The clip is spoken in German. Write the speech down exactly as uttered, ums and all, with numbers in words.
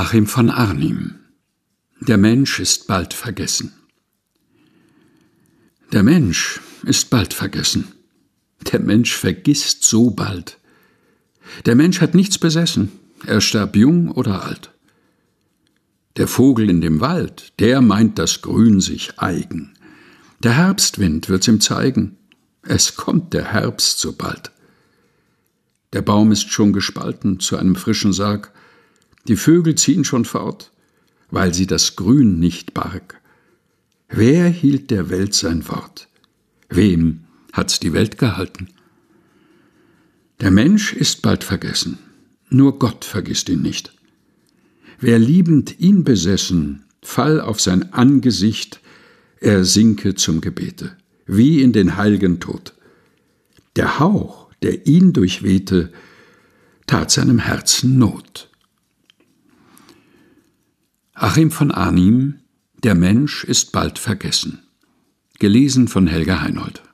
Achim von Arnim. Der Mensch ist bald vergessen. Der Mensch ist bald vergessen. Der Mensch vergisst so bald. Der Mensch hat nichts besessen, er starb jung oder alt. Der Vogel in dem Wald, der meint das Grün sich eigen. Der Herbstwind wird's ihm zeigen, es kommt der Herbst so bald. Der Baum ist schon gespalten zu einem frischen Sarg, die Vögel ziehen schon fort, weil sie das Grün nicht barg. Wer hielt der Welt sein Wort? Wem hat's die Welt gehalten? Der Mensch ist bald vergessen, nur Gott vergisst ihn nicht. Wer liebend ihn besessen, fall auf sein Angesicht, er sinke zum Gebete, wie in den heilgen Tod. Der Hauch, der ihn durchwehte, tat seinem Herzen Not. Achim von Arnim. Der Mensch ist bald vergessen. Gelesen von Helga Heinold.